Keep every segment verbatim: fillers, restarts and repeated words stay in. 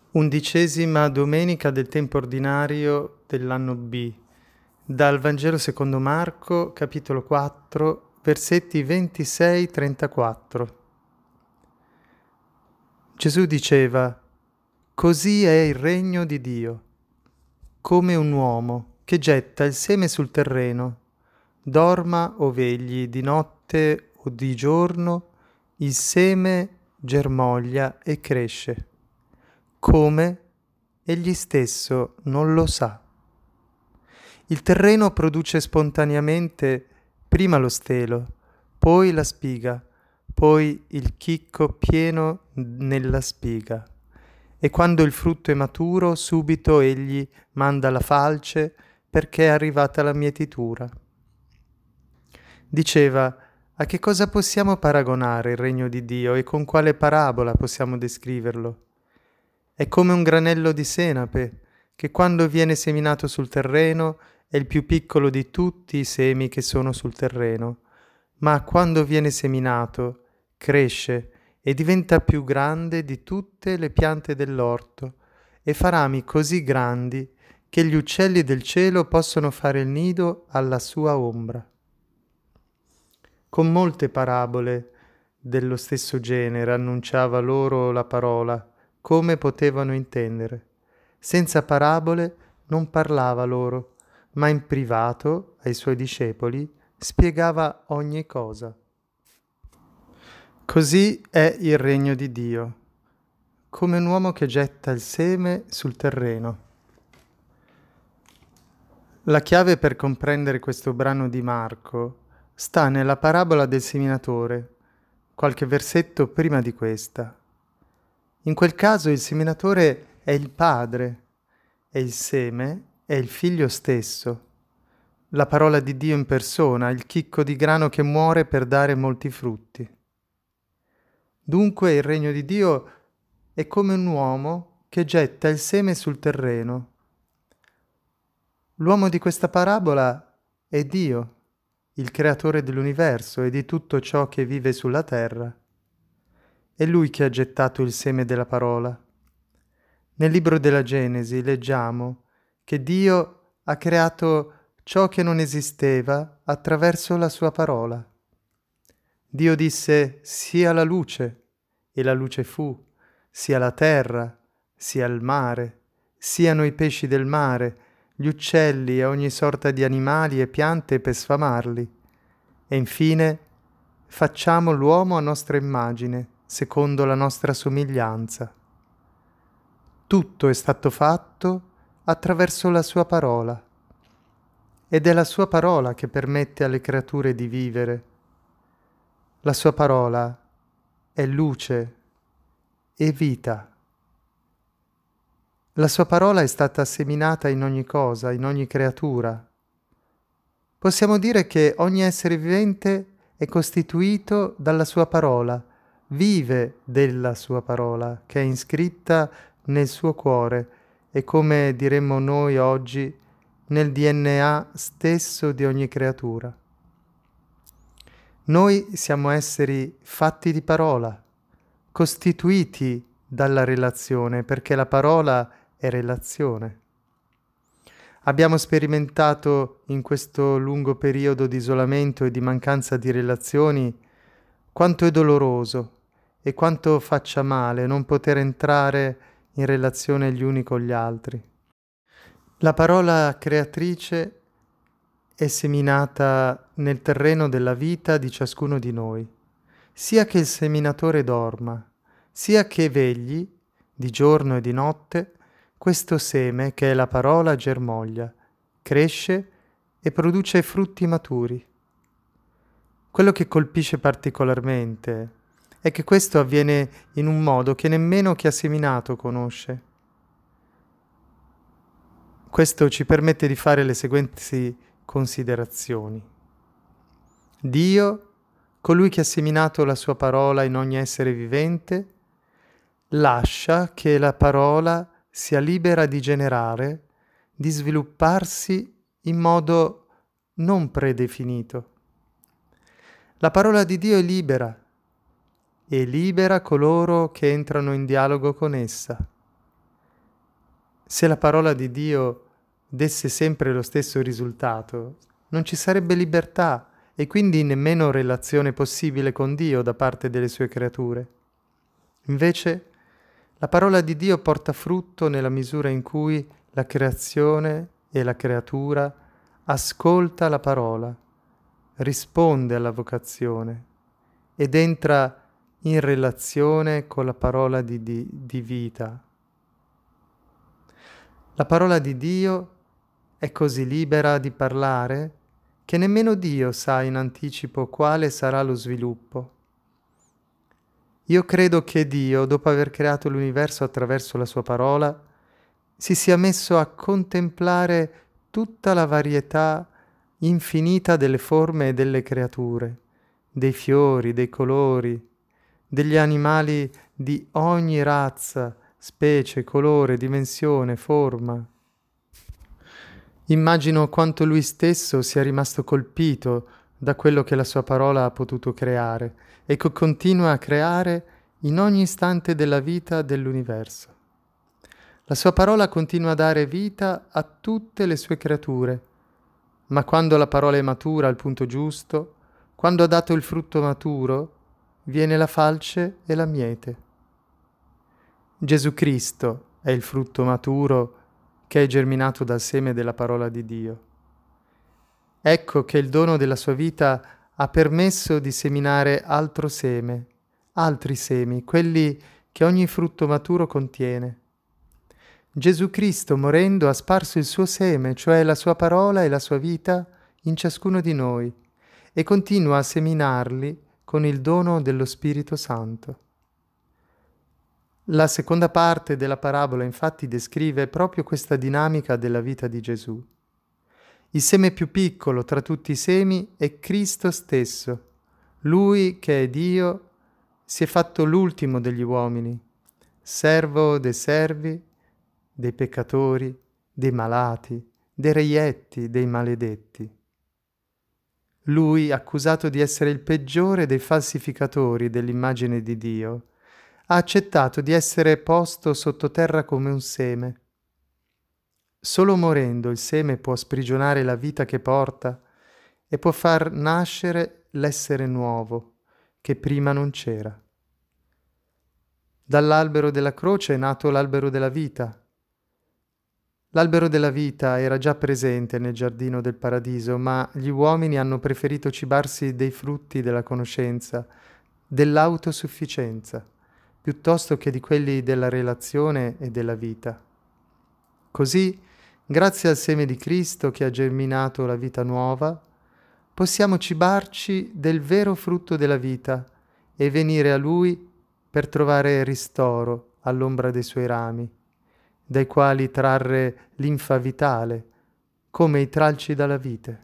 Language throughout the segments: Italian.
Undicesima domenica del tempo ordinario dell'anno B. Dal Vangelo secondo Marco, capitolo quattro, versetti ventisei trentaquattro. Gesù diceva: «Così è il regno di Dio, come un uomo che getta il seme sul terreno, dorma o vegli, di notte o di giorno, il seme germoglia e cresce. Come? Egli stesso non lo sa. Il terreno produce spontaneamente prima lo stelo, poi la spiga, poi il chicco pieno nella spiga. E quando il frutto è maturo, subito egli manda la falce perché è arrivata la mietitura». Diceva: a che cosa possiamo paragonare il regno di Dio e con quale parabola possiamo descriverlo? È come un granello di senape, che quando viene seminato sul terreno è il più piccolo di tutti i semi che sono sul terreno, ma quando viene seminato cresce e diventa più grande di tutte le piante dell'orto e fa rami così grandi che gli uccelli del cielo possono fare il nido alla sua ombra. Con molte parabole dello stesso genere annunciava loro la parola, come potevano intendere. Senza parabole non parlava loro, ma in privato ai suoi discepoli spiegava ogni cosa. Così è il regno di Dio, come un uomo che getta il seme sul terreno. La chiave per comprendere questo brano di Marco sta nella parabola del seminatore, qualche versetto prima di questa. In quel caso il seminatore è il padre e il seme è il figlio stesso, la parola di Dio in persona, il chicco di grano che muore per dare molti frutti. Dunque il regno di Dio è come un uomo che getta il seme sul terreno. L'uomo di questa parabola è Dio, il creatore dell'universo e di tutto ciò che vive sulla terra. È Lui che ha gettato il seme della parola. Nel libro della Genesi leggiamo che Dio ha creato ciò che non esisteva attraverso la sua parola. Dio disse: sia la luce, e la luce fu, sia la terra, sia il mare, siano i pesci del mare, gli uccelli e ogni sorta di animali e piante per sfamarli. E infine facciamo l'uomo a nostra immagine, secondo la nostra somiglianza. Tutto è stato fatto attraverso la sua parola. Ed è la sua parola che permette alle creature di vivere. La sua parola è luce e vita. La sua parola è stata seminata in ogni cosa, in ogni creatura. Possiamo dire che ogni essere vivente è costituito dalla sua parola, vive della sua parola, che è iscritta nel suo cuore e, come diremmo noi oggi, nel D N A stesso di ogni creatura. Noi siamo esseri fatti di parola, costituiti dalla relazione, perché la parola è relazione. Abbiamo sperimentato in questo lungo periodo di isolamento e di mancanza di relazioni quanto è doloroso e quanto faccia male non poter entrare in relazione gli uni con gli altri. La parola creatrice è seminata nel terreno della vita di ciascuno di noi, sia che il seminatore dorma, sia che vegli, di giorno e di notte, questo seme, che è la parola, germoglia, cresce e produce frutti maturi. Quello che colpisce particolarmente è che questo avviene in un modo che nemmeno chi ha seminato conosce. Questo ci permette di fare le seguenti considerazioni. Dio, colui che ha seminato la sua parola in ogni essere vivente, lascia che la parola sia libera di generare, di svilupparsi in modo non predefinito. La parola di Dio è libera e libera coloro che entrano in dialogo con essa. Se la parola di Dio desse sempre lo stesso risultato, non ci sarebbe libertà e quindi nemmeno relazione possibile con Dio da parte delle sue creature. Invece, la parola di Dio porta frutto nella misura in cui la creazione e la creatura ascolta la parola, risponde alla vocazione ed entra in relazione con la parola di, di, di vita. La parola di Dio è così libera di parlare che nemmeno Dio sa in anticipo quale sarà lo sviluppo. Io credo che Dio, dopo aver creato l'universo attraverso la sua parola, si sia messo a contemplare tutta la varietà infinita delle forme e delle creature, dei fiori, dei colori, degli animali di ogni razza, specie, colore, dimensione, forma. Immagino quanto lui stesso sia rimasto colpito da quello che la sua parola ha potuto creare e che continua a creare in ogni istante della vita dell'universo. La sua parola continua a dare vita a tutte le sue creature, ma quando la parola è matura al punto giusto, quando ha dato il frutto maturo, viene la falce e la miete. Gesù Cristo è il frutto maturo che è germinato dal seme della parola di Dio. Ecco che il dono della sua vita ha permesso di seminare altro seme, altri semi, quelli che ogni frutto maturo contiene. Gesù Cristo, morendo, ha sparso il suo seme, cioè la sua parola e la sua vita, in ciascuno di noi, e continua a seminarli con il dono dello Spirito Santo. La seconda parte della parabola infatti descrive proprio questa dinamica della vita di Gesù. Il seme più piccolo tra tutti i semi è Cristo stesso. Lui, che è Dio, si è fatto l'ultimo degli uomini, servo dei servi, dei peccatori, dei malati, dei reietti, dei maledetti. Lui, accusato di essere il peggiore dei falsificatori dell'immagine di Dio, ha accettato di essere posto sottoterra come un seme. Solo morendo il seme può sprigionare la vita che porta e può far nascere l'essere nuovo che prima non c'era. Dall'albero della croce è nato l'albero della vita. L'albero della vita era già presente nel giardino del paradiso, ma gli uomini hanno preferito cibarsi dei frutti della conoscenza, dell'autosufficienza, piuttosto che di quelli della relazione e della vita. Così, grazie al seme di Cristo che ha germinato la vita nuova, possiamo cibarci del vero frutto della vita e venire a Lui per trovare ristoro all'ombra dei Suoi rami, dai quali trarre linfa vitale, come i tralci dalla vite.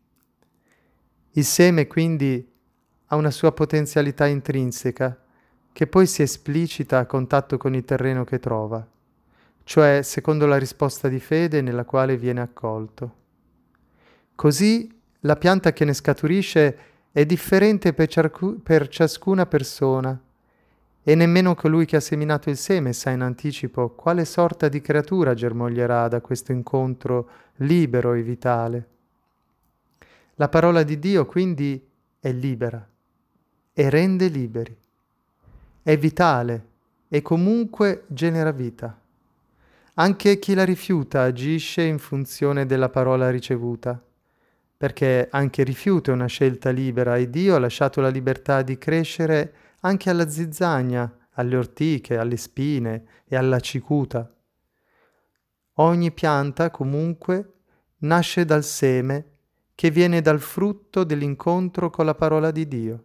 Il seme, quindi, ha una sua potenzialità intrinseca, che poi si esplicita a contatto con il terreno che trova, cioè secondo la risposta di fede nella quale viene accolto. Così la pianta che ne scaturisce è differente per, ciarcu- per ciascuna persona, e nemmeno colui che ha seminato il seme sa in anticipo quale sorta di creatura germoglierà da questo incontro libero e vitale. La parola di Dio quindi è libera e rende liberi. È vitale e comunque genera vita. Anche chi la rifiuta agisce in funzione della parola ricevuta, perché anche il rifiuto è una scelta libera e Dio ha lasciato la libertà di crescere anche alla zizzagna, alle ortiche, alle spine e alla cicuta. Ogni pianta, comunque, nasce dal seme che viene dal frutto dell'incontro con la parola di Dio.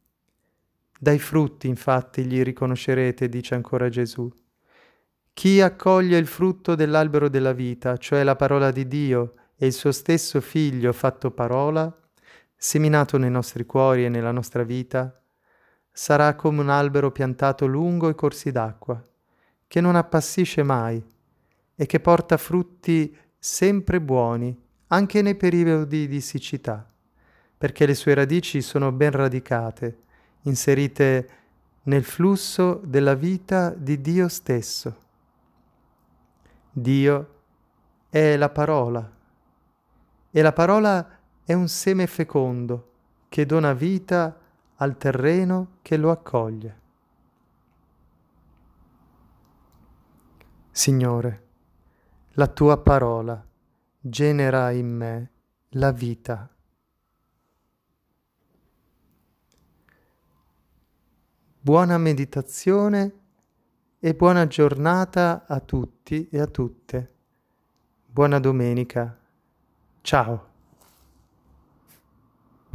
Dai frutti, infatti, li riconoscerete, dice ancora Gesù. Chi accoglie il frutto dell'albero della vita, cioè la parola di Dio e il suo stesso Figlio fatto parola, seminato nei nostri cuori e nella nostra vita, sarà come un albero piantato lungo i corsi d'acqua, che non appassisce mai e che porta frutti sempre buoni, anche nei periodi di siccità, perché le sue radici sono ben radicate, inserite nel flusso della vita di Dio stesso. Dio è la parola e la parola è un seme fecondo che dona vita al terreno che lo accoglie. Signore, la tua parola genera in me la vita. Buona meditazione e buona giornata a tutti e a tutte. Buona domenica. Ciao.